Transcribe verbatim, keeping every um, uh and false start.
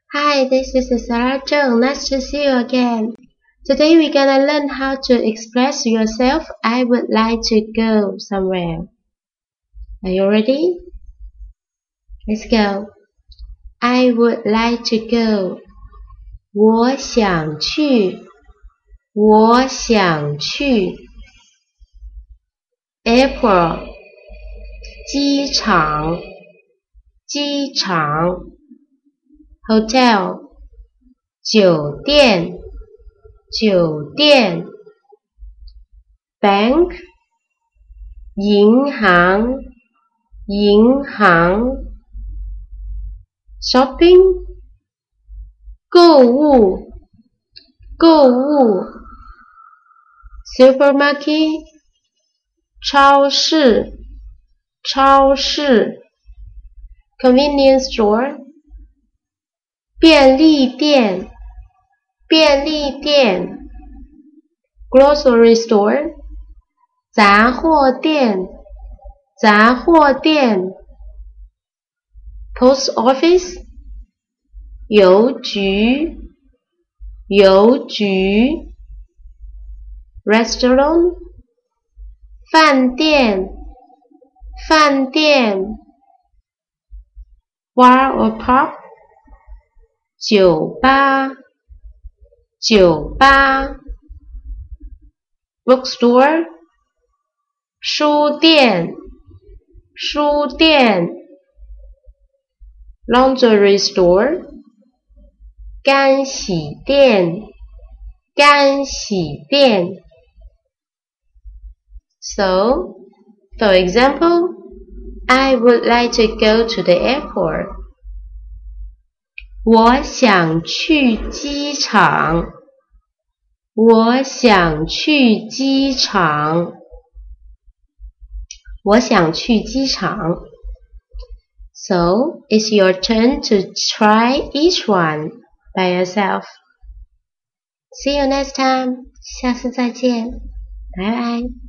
Hi, this is Sarah Zheng. Nice to see you again. Today we're gonna learn how to express yourself. I would like to go somewhere. Are you ready? Let's go. I would like to go. 我想去。我想去。Airport. 机场。机场。Hotel. 酒店。酒店。Bank. 银行。银行。Shopping. 购物。购物。Supermarket. 超市。超市。Convenience store. 便利店。便利店。Grocery store. 杂货店。杂货店。Post office. 邮局。邮局。Restaurant. 饭店。饭店。Bar or pub. 酒吧。酒吧。Bookstore. 书店。书店。Laundry store. 干洗店。干洗店。So, for example, I would like to go to the airport. 我想去机场。我想去机场。我想去机场。So, it's your turn to try each one by yourself. See you next time. 下次再见。拜拜。